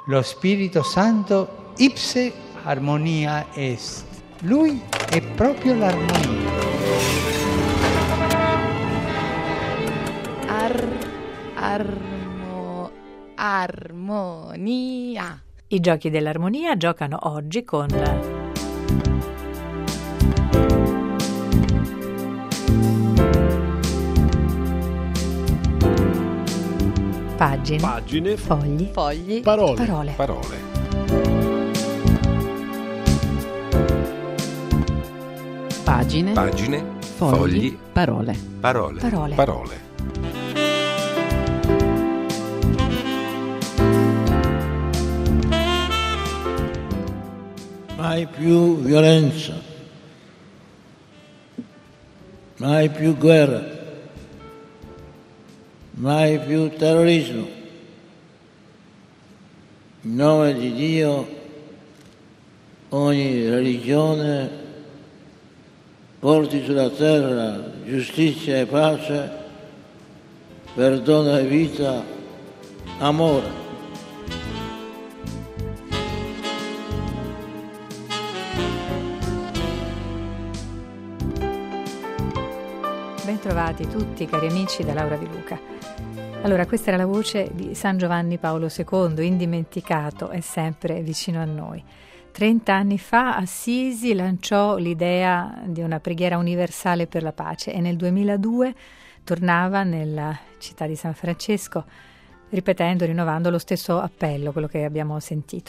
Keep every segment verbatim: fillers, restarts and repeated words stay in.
Lo Spirito Santo ipse armonia est. Lui è proprio l'armonia. Ar, armo, armonia. I giochi dell'armonia giocano oggi con pagine, pagine, fogli, Fogli, parole, parole. parole. pagine, Pagine, fogli, fogli, parole. parole. Parole. Parole. Mai più violenza, mai più guerra, mai più terrorismo. In nome di Dio, ogni religione porti sulla terra giustizia e pace, perdono e vita, amore. Bentrovati tutti cari amici da Laura Di Luca. Allora, questa era la voce di San Giovanni Paolo secondo, indimenticato e sempre vicino a noi. Trent'anni fa Assisi lanciò l'idea di una preghiera universale per la pace e nel duemiladue tornava nella città di San Francesco ripetendo, rinnovando lo stesso appello, quello che abbiamo sentito.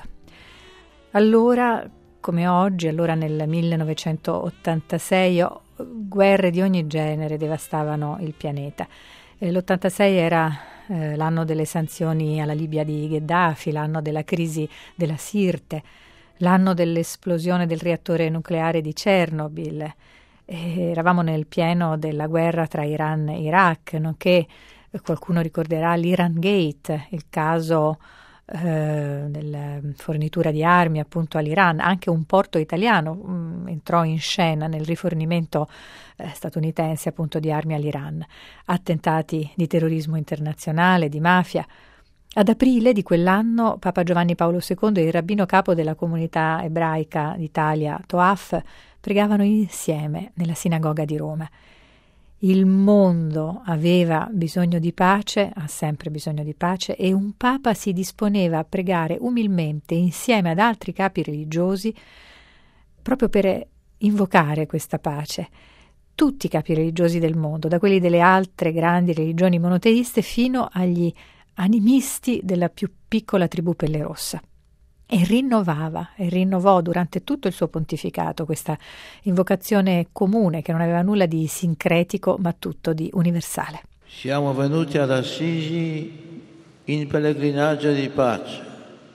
Allora, come oggi, allora nel millenovecentottantasei, guerre di ogni genere devastavano il pianeta. L'ottantasei era eh, l'anno delle sanzioni alla Libia di Gheddafi, l'anno della crisi della Sirte, l'anno dell'esplosione del reattore nucleare di Chernobyl. E eravamo nel pieno della guerra tra Iran e Iraq, nonché eh, qualcuno ricorderà l'Iran Gate, il caso eh, della fornitura di armi appunto all'Iran. Anche un porto italiano mh, entrò in scena nel rifornimento eh, statunitense appunto di armi all'Iran. Attentati di terrorismo internazionale, di mafia. Ad aprile di quell'anno Papa Giovanni Paolo secondo e il rabbino capo della comunità ebraica d'Italia, Toaf, pregavano insieme nella sinagoga di Roma. Il mondo aveva bisogno di pace, ha sempre bisogno di pace, e un Papa si disponeva a pregare umilmente insieme ad altri capi religiosi proprio per invocare questa pace. Tutti i capi religiosi del mondo, da quelli delle altre grandi religioni monoteiste fino agli animisti della più piccola tribù Pelle Rossa. E rinnovava e rinnovò durante tutto il suo pontificato questa invocazione comune che non aveva nulla di sincretico ma tutto di universale. Siamo venuti ad Assisi in pellegrinaggio di pace.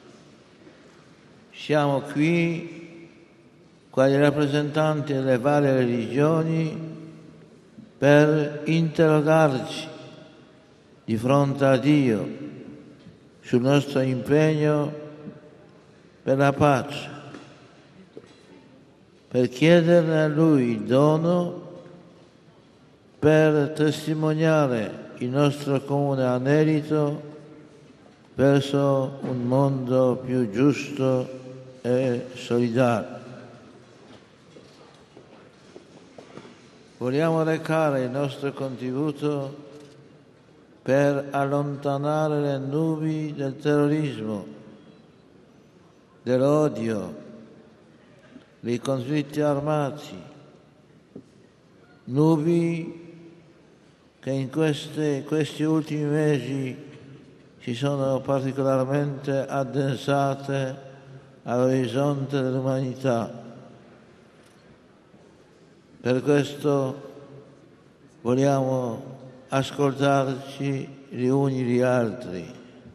Siamo qui quali rappresentanti delle varie religioni per interrogarci di fronte a Dio sul nostro impegno per la pace, per chiederne a Lui il dono, per testimoniare il nostro comune anelito verso un mondo più giusto e solidale. Vogliamo recare il nostro contributo per allontanare le nubi del terrorismo, dell'odio, dei conflitti armati, nubi che in queste, questi ultimi mesi si sono particolarmente addensate all'orizzonte dell'umanità. Per questo vogliamo ascoltarci gli uni gli altri.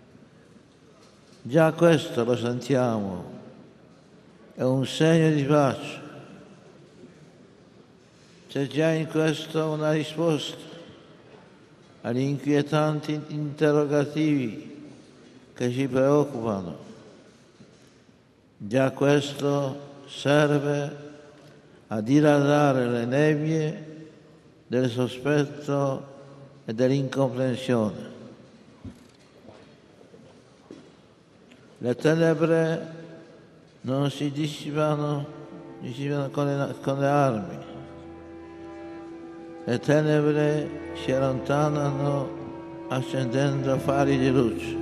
Già questo lo sentiamo, è un segno di pace. C'è già in questo una risposta agli inquietanti interrogativi che ci preoccupano. Già questo serve a diradare le nebbie del sospetto e dell'incomprensione. le tenebre non si dissipano, dissipano con, le, con le armi. Le tenebre si allontanano accendendo fari di luce.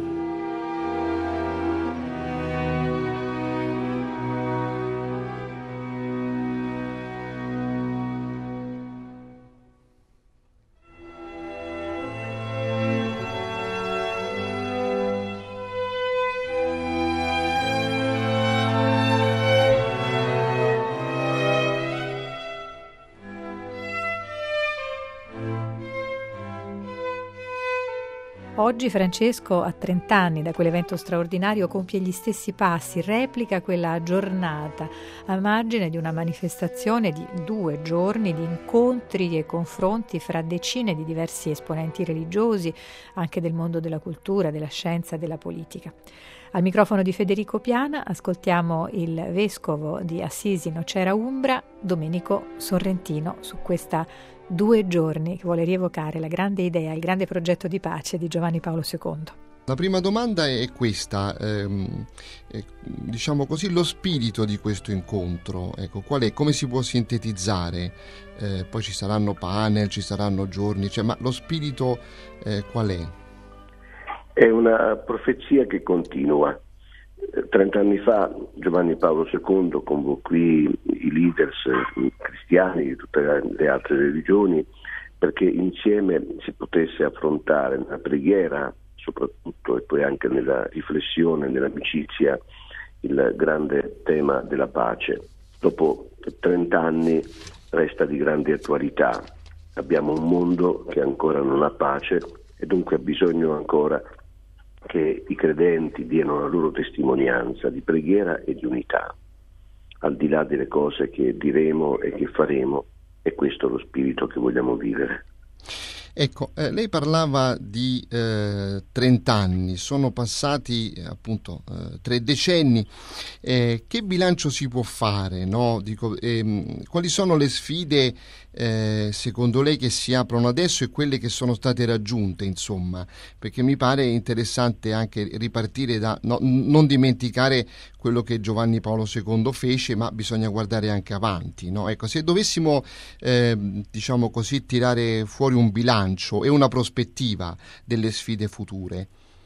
Oggi Francesco, a trent'anni da quell'evento straordinario, compie gli stessi passi, replica quella giornata a margine di una manifestazione di due giorni di incontri e confronti fra decine di diversi esponenti religiosi, anche del mondo della cultura, della scienza e della politica. Al microfono di Federico Piana ascoltiamo il vescovo di Assisi Nocera Umbra, Domenico Sorrentino, su questa due giorni che vuole rievocare la grande idea, il grande progetto di pace di Giovanni Paolo secondo. La prima domanda è questa, ehm, eh, diciamo così, lo spirito di questo incontro, ecco, qual è, come si può sintetizzare? Eh, poi ci saranno panel, ci saranno giorni, cioè, ma lo spirito eh, qual è? È una profezia che continua. Trent'anni fa Giovanni Paolo secondo convocò i leaders cristiani di tutte le altre religioni perché insieme si potesse affrontare nella preghiera soprattutto e poi anche nella riflessione, nell'amicizia, il grande tema della pace. Dopo trent'anni resta di grande attualità. Abbiamo un mondo che ancora non ha pace e dunque ha bisogno ancora che i credenti diano la loro testimonianza di preghiera e di unità. Al di là delle cose che diremo e che faremo, è questo lo spirito che vogliamo vivere. Ecco, eh, lei parlava di eh, trent'anni, sono passati eh, appunto eh, tre decenni. Eh, che bilancio si può fare? No? Dico, ehm, quali sono le sfide eh, secondo lei che si aprono adesso e quelle che sono state raggiunte, insomma? Perché mi pare interessante anche ripartire da no, non dimenticare quello che Giovanni Paolo secondo fece, ma bisogna guardare anche avanti, no? Ecco, se dovessimo eh, diciamo così tirare fuori un bilancio e una prospettiva delle sfide future.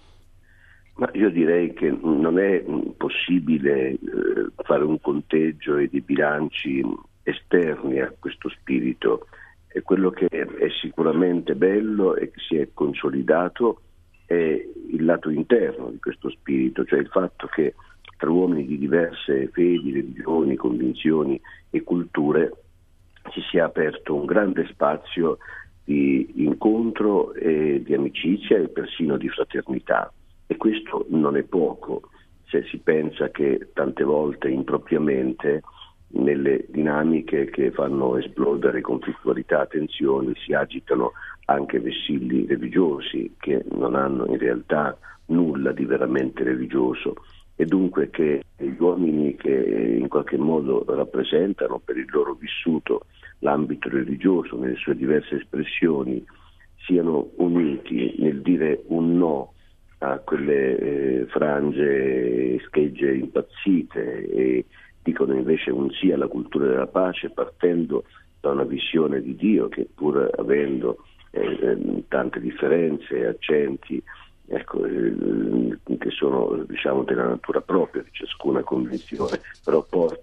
Ma io direi che non è possibile eh, fare un conteggio e dei bilanci esterni a questo spirito. E quello che è sicuramente bello e che si è consolidato è il lato interno di questo spirito, cioè il fatto che tra uomini di diverse fedi, religioni, convinzioni e culture ci sia aperto un grande spazio di incontro e di amicizia e persino di fraternità. E questo non è poco se si pensa che tante volte impropriamente nelle dinamiche che fanno esplodere conflittualità, tensioni, si agitano anche vessilli religiosi che non hanno in realtà nulla di veramente religioso, e dunque che gli uomini che in qualche modo rappresentano per il loro vissuto l'ambito religioso nelle sue diverse espressioni siano uniti nel dire un no a quelle eh, frange, schegge impazzite e dicono invece un sì alla cultura della pace, partendo da una visione di Dio che, pur avendo eh, tante differenze e accenti, ecco, eh, che sono diciamo della natura propria di ciascuna convinzione, però portano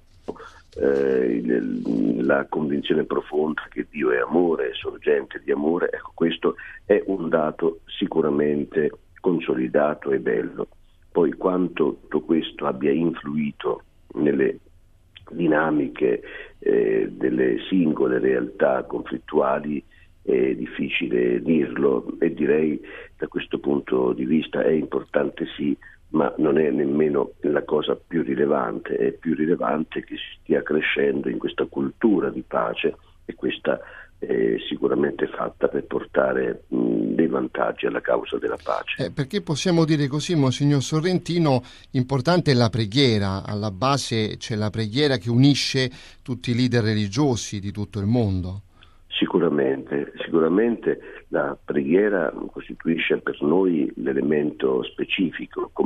eh, il, la convinzione profonda che Dio è amore, è sorgente di amore. Ecco, questo è un dato sicuramente consolidato e bello. Poi quanto tutto questo abbia influito nelle dinamiche eh, delle singole realtà conflittuali è difficile dirlo, e direi da questo punto di vista è importante sì, ma non è nemmeno la cosa più rilevante. È più rilevante che si stia crescendo in questa cultura di pace, e questa è sicuramente fatta per portare mh, dei vantaggi alla causa della pace. Eh, perché possiamo dire così, Monsignor Sorrentino, importante è la preghiera, alla base c'è la preghiera che unisce tutti i leader religiosi di tutto il mondo. Sicuramente, sicuramente la preghiera costituisce per noi l'elemento specifico, come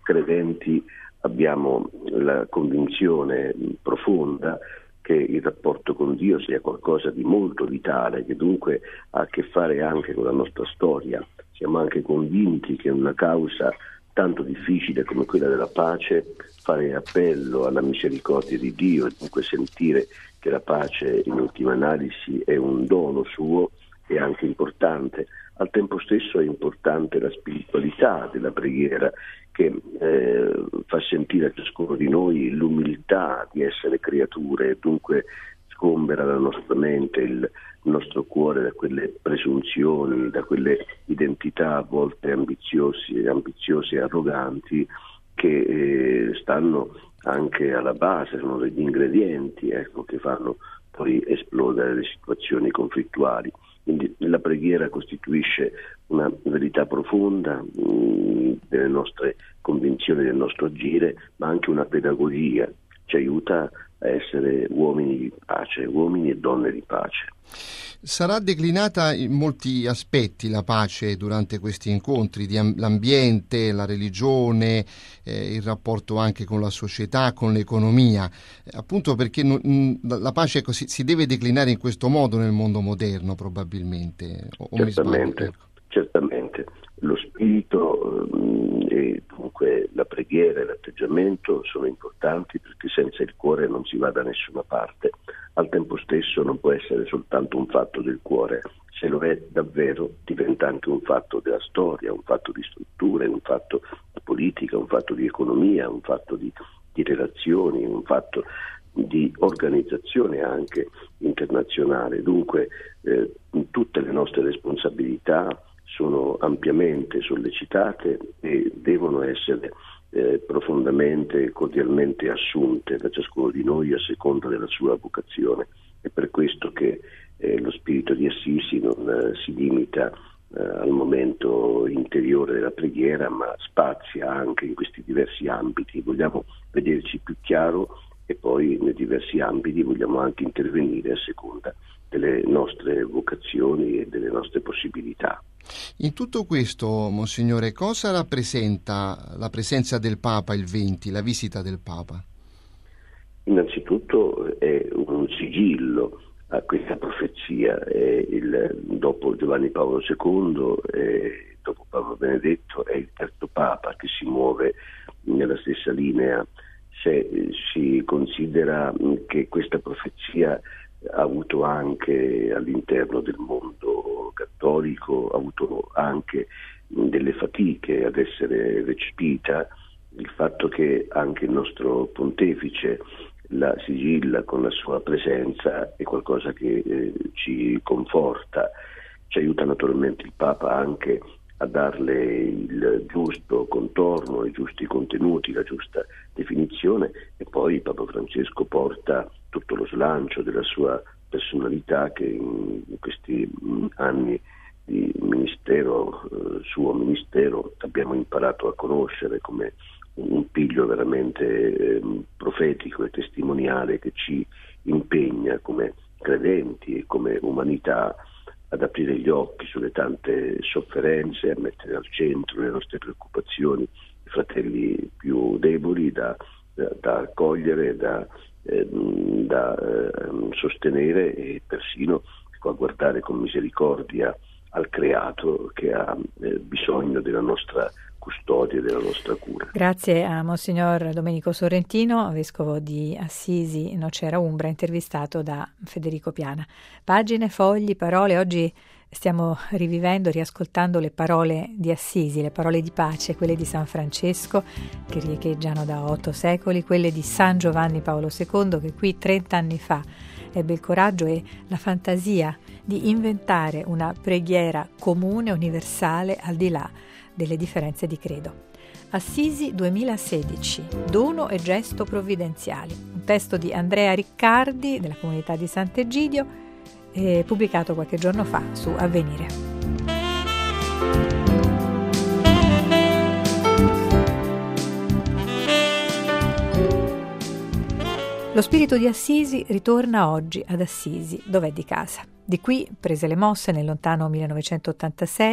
credenti abbiamo la convinzione profonda che il rapporto con Dio sia qualcosa di molto vitale, che dunque ha a che fare anche con la nostra storia. Siamo anche convinti che una causa tanto difficile come quella della pace, fare appello alla misericordia di Dio e dunque sentire che la pace in ultima analisi è un dono suo è anche importante. Al tempo stesso è importante la spiritualità della preghiera che eh, fa sentire a ciascuno di noi l'umiltà di essere creature e dunque sgombera la nostra mente, il nostro cuore da quelle presunzioni, da quelle identità a volte ambiziose, ambiziose e arroganti che eh, stanno anche alla base, sono degli ingredienti ecco, che fanno poi esplodere le situazioni conflittuali. Quindi la preghiera costituisce una verità profonda mh, delle nostre convinzioni, del nostro agire, ma anche una pedagogia, ci aiuta a essere uomini di pace, uomini e donne di pace. Sarà declinata in molti aspetti la pace durante questi incontri, di am- l'ambiente, la religione, eh, il rapporto anche con la società, con l'economia, eh, appunto perché no, mh, la pace ecco, si, si deve declinare in questo modo nel mondo moderno probabilmente, o, o certamente, mi sbaglio? Certamente, lo spirito mh, e dunque la preghiera e l'atteggiamento sono importanti perché senza il cuore non si va da nessuna parte. Al tempo stesso non può essere soltanto un fatto del cuore, se lo è davvero diventa anche un fatto della storia, un fatto di strutture, un fatto di politica, un fatto di economia, un fatto di, di relazioni, un fatto di organizzazione anche internazionale. Dunque eh, tutte le nostre responsabilità sono ampiamente sollecitate e devono essere Eh, profondamente e cordialmente assunte da ciascuno di noi a seconda della sua vocazione. È per questo che eh, lo spirito di Assisi non eh, si limita eh, al momento interiore della preghiera, ma spazia anche in questi diversi ambiti. Vogliamo vederci più chiaro e poi nei diversi ambiti vogliamo anche intervenire a seconda delle nostre vocazioni e delle nostre possibilità. In tutto questo, Monsignore, cosa rappresenta la presenza del Papa il venti, la visita del Papa? Innanzitutto è un sigillo a questa profezia, è il, dopo Giovanni Paolo secondo e dopo Paolo Benedetto è il terzo Papa che si muove nella stessa linea. Se si considera che questa profezia ha avuto anche all'interno del mondo cattolico, ha avuto anche delle fatiche ad essere recepita, il fatto che anche il nostro pontefice la sigilla con la sua presenza è qualcosa che eh, ci conforta, ci aiuta naturalmente il Papa anche a darle il giusto contorno, i giusti contenuti, la giusta definizione e poi Papa Francesco porta tutto lo slancio della sua personalità che in questi anni di ministero, eh, suo ministero, abbiamo imparato a conoscere come un piglio veramente eh, profetico e testimoniale che ci impegna come credenti e come umanità ad aprire gli occhi sulle tante sofferenze, a mettere al centro le nostre preoccupazioni i fratelli più deboli da, da, da accogliere, da, eh, da eh, sostenere e persino a guardare con misericordia al creato che ha eh, bisogno della nostra custodia e della nostra cura. Grazie a Monsignor Domenico Sorrentino, vescovo di Assisi Nocera Umbra, intervistato da Federico Piana. Pagine, fogli, parole. Oggi stiamo rivivendo, riascoltando le parole di Assisi, le parole di pace, quelle di San Francesco che riecheggiano da otto secoli, quelle di San Giovanni Paolo secondo che qui trent'anni fa ebbe il coraggio e la fantasia di inventare una preghiera comune, universale, al di là delle differenze di credo. Assisi duemilasedici, dono e gesto provvidenziali, un testo di Andrea Riccardi della comunità di Sant'Egidio, eh, pubblicato qualche giorno fa su Avvenire. Lo spirito di Assisi ritorna oggi ad Assisi, dov'è di casa. Di qui prese le mosse nel lontano millenovecentottantasei,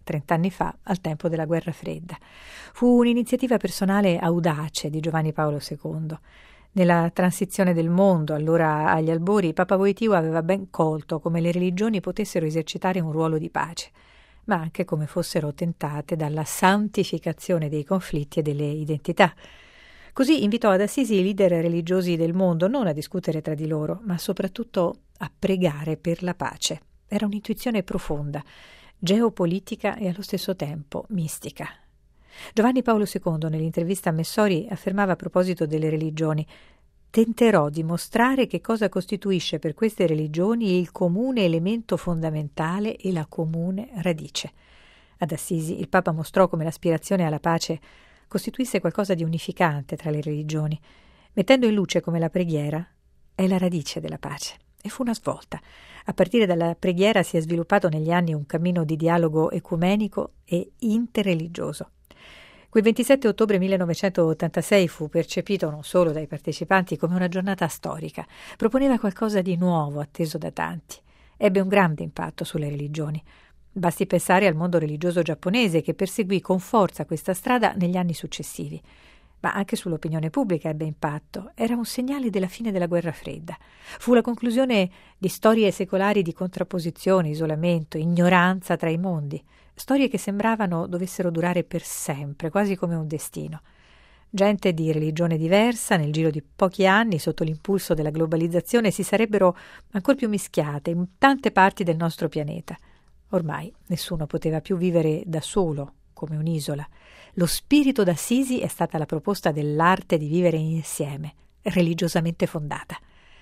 trent'anni fa, al tempo della Guerra Fredda. Fu un'iniziativa personale audace di Giovanni Paolo secondo. Nella transizione del mondo, allora agli albori, Papa Wojtyła aveva ben colto come le religioni potessero esercitare un ruolo di pace, ma anche come fossero tentate dalla santificazione dei conflitti e delle identità. Così invitò ad Assisi i leader religiosi del mondo non a discutere tra di loro, ma soprattutto a pregare per la pace. Era un'intuizione profonda, geopolitica e allo stesso tempo mistica. Giovanni Paolo secondo, nell'intervista a Messori, affermava a proposito delle religioni: «Tenterò di mostrare che cosa costituisce per queste religioni il comune elemento fondamentale e la comune radice». Ad Assisi il Papa mostrò come l'aspirazione alla pace costituisse qualcosa di unificante tra le religioni, mettendo in luce come la preghiera è la radice della pace. E fu una svolta. A partire dalla preghiera si è sviluppato negli anni un cammino di dialogo ecumenico e interreligioso. Quel ventisette ottobre millenovecentottantasei fu percepito non solo dai partecipanti come una giornata storica, proponeva qualcosa di nuovo atteso da tanti. Ebbe un grande impatto sulle religioni. Basti pensare al mondo religioso giapponese che perseguì con forza questa strada negli anni successivi. Ma anche sull'opinione pubblica ebbe impatto. Era un segnale della fine della Guerra Fredda. Fu la conclusione di storie secolari di contrapposizione, isolamento, ignoranza tra i mondi. Storie che sembravano dovessero durare per sempre, quasi come un destino. Gente di religione diversa, nel giro di pochi anni, sotto l'impulso della globalizzazione, si sarebbero ancor più mischiate in tante parti del nostro pianeta. Ormai nessuno poteva più vivere da solo, come un'isola. Lo spirito d'Assisi è stata la proposta dell'arte di vivere insieme, religiosamente fondata.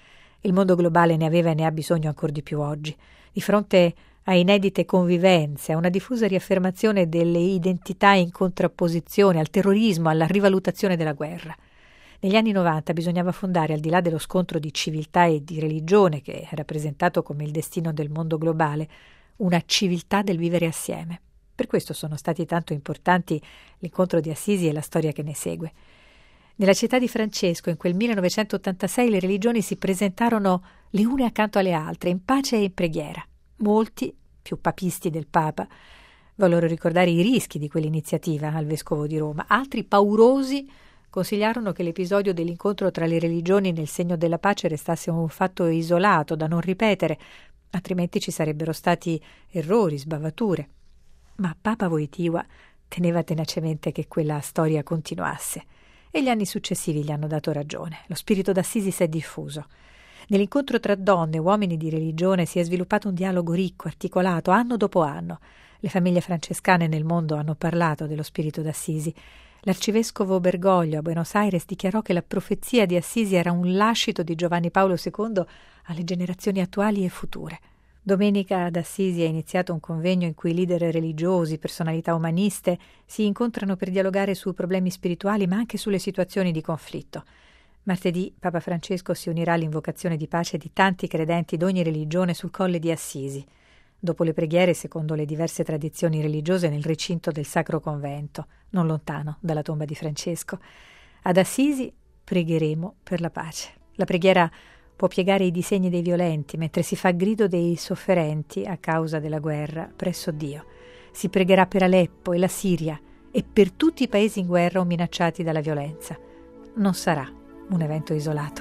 Il mondo globale ne aveva e ne ha bisogno ancor di più oggi. Di fronte a inedite convivenze, a una diffusa riaffermazione delle identità in contrapposizione, al terrorismo, alla rivalutazione della guerra. Negli anni novanta bisognava fondare, al di là dello scontro di civiltà e di religione che è rappresentato come il destino del mondo globale, una civiltà del vivere assieme. Per questo sono stati tanto importanti l'incontro di Assisi e la storia che ne segue. Nella città di Francesco, in quel millenovecentottantasei, le religioni si presentarono le une accanto alle altre, in pace e in preghiera. Molti, più papisti del Papa, vollero ricordare i rischi di quell'iniziativa al Vescovo di Roma. Altri, paurosi, consigliarono che l'episodio dell'incontro tra le religioni nel segno della pace restasse un fatto isolato, da non ripetere, altrimenti ci sarebbero stati errori, sbavature. Ma Papa Wojtyła teneva tenacemente che quella storia continuasse e gli anni successivi gli hanno dato ragione. Lo spirito d'Assisi si è diffuso. Nell'incontro tra donne e uomini di religione si è sviluppato un dialogo ricco, articolato, anno dopo anno. Le famiglie francescane nel mondo hanno parlato dello spirito d'Assisi. L'arcivescovo Bergoglio a Buenos Aires dichiarò che la profezia di Assisi era un lascito di Giovanni Paolo secondo alle generazioni attuali e future. Domenica ad Assisi è iniziato un convegno in cui leader religiosi, personalità umaniste si incontrano per dialogare su problemi spirituali ma anche sulle situazioni di conflitto. Martedì Papa Francesco si unirà all'invocazione di pace di tanti credenti d'ogni religione sul colle di Assisi, dopo le preghiere secondo le diverse tradizioni religiose nel recinto del Sacro Convento, non lontano dalla tomba di Francesco. Ad Assisi pregheremo per la pace. La preghiera può piegare i disegni dei violenti, mentre si fa grido dei sofferenti a causa della guerra presso Dio. Si pregherà per Aleppo e la Siria e per tutti i paesi in guerra o minacciati dalla violenza. Non sarà un evento isolato.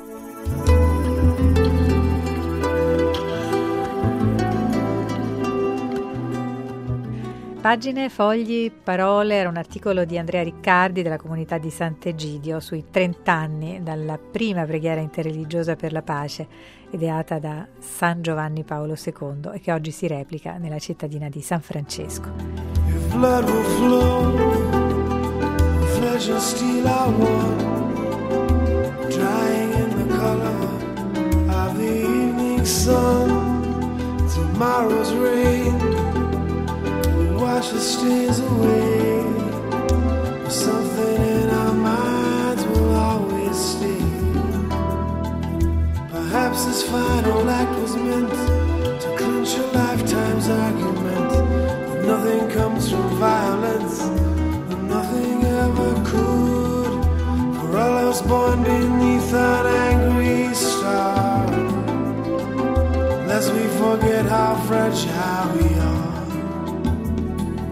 Pagine, fogli, parole era un articolo di Andrea Riccardi della comunità di Sant'Egidio sui trent'anni dalla prima preghiera interreligiosa per la pace ideata da San Giovanni Paolo secondo e che oggi si replica nella cittadina di San Francesco. If blood will flow, flesh and steel are one, drying in the color of the evening sun, tomorrow's rain wash the stains away. Something in our minds will always stay. Perhaps this final act was meant to clinch a lifetime's argument. That nothing comes from violence, and nothing ever could. For all of us born beneath an angry star, lest we forget how fragile we are.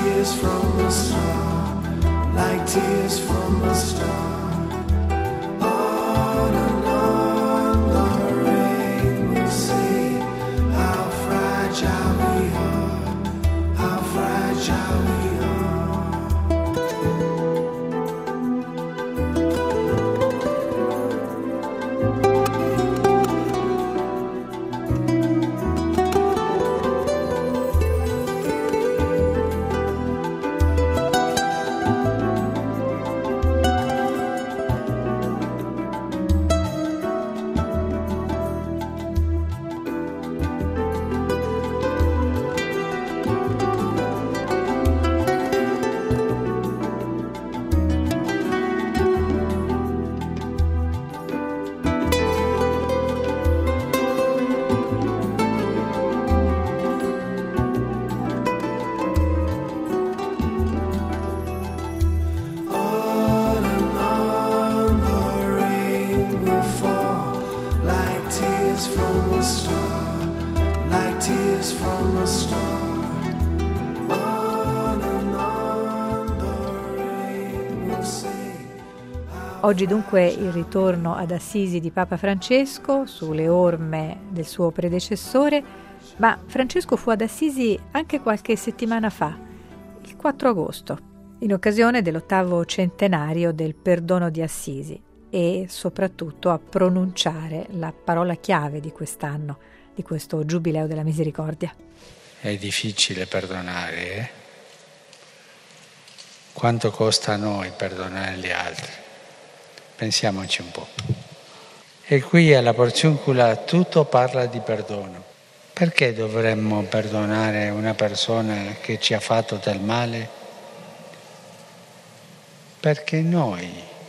tears from a star, like tears from a star. On and on the rain will say how fragile we are, how fragile we are. Oggi dunque il ritorno ad Assisi di Papa Francesco sulle orme del suo predecessore, ma Francesco fu ad Assisi anche qualche settimana fa, il quattro agosto, in occasione dell'ottavo centenario del perdono di Assisi e soprattutto a pronunciare la parola chiave di quest'anno, di questo Giubileo della Misericordia. È difficile perdonare, eh? Quanto costa a noi perdonare gli altri? Pensiamoci un po'. E qui alla Porciuncula tutto parla di perdono. Perché dovremmo perdonare una persona che ci ha fatto del male? Perché noi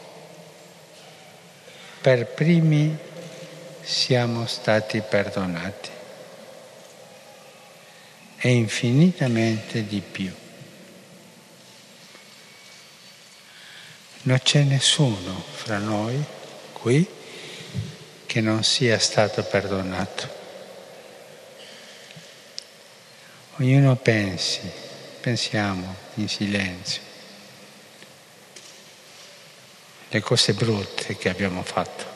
per primi siamo stati perdonati e infinitamente di più. Non c'è nessuno fra noi qui che non sia stato perdonato. Ognuno pensi, pensiamo in silenzio le cose brutte che abbiamo fatto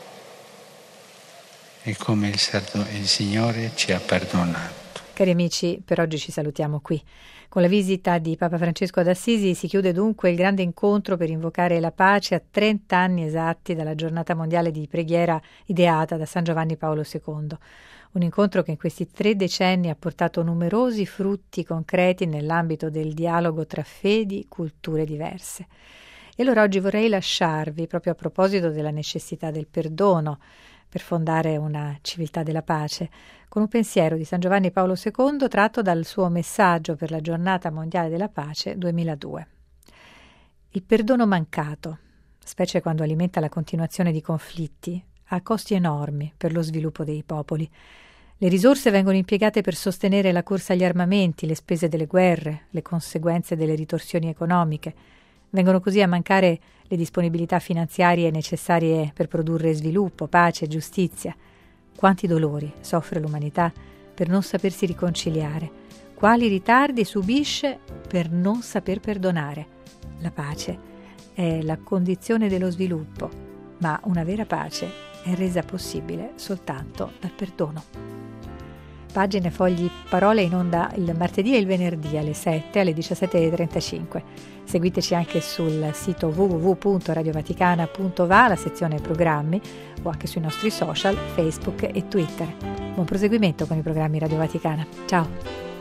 e come il, il Signore ci ha perdonato. Cari amici, per oggi ci salutiamo qui. Con la visita di Papa Francesco ad Assisi si chiude dunque il grande incontro per invocare la pace a trenta anni esatti dalla giornata mondiale di preghiera ideata da San Giovanni Paolo secondo. Un incontro che in questi tre decenni ha portato numerosi frutti concreti nell'ambito del dialogo tra fedi, culture diverse. E allora oggi vorrei lasciarvi, proprio a proposito della necessità del perdono, per fondare una civiltà della pace, con un pensiero di San Giovanni Paolo secondo tratto dal suo messaggio per la Giornata Mondiale della Pace duemiladue. Il perdono mancato, specie quando alimenta la continuazione di conflitti, ha costi enormi per lo sviluppo dei popoli. Le risorse vengono impiegate per sostenere la corsa agli armamenti, le spese delle guerre, le conseguenze delle ritorsioni economiche. Vengono così a mancare le disponibilità finanziarie necessarie per produrre sviluppo, pace e giustizia. Quanti dolori soffre l'umanità per non sapersi riconciliare, quali ritardi subisce per non saper perdonare. La pace è la condizione dello sviluppo, ma una vera pace è resa possibile soltanto dal perdono. Pagine, fogli, parole in onda il martedì e il venerdì alle sette, alle diciassette e trentacinque. Seguiteci anche sul sito w w w punto radio vaticana punto va, la sezione programmi, o anche sui nostri social, Facebook e Twitter. Buon proseguimento con i programmi Radio Vaticana. Ciao!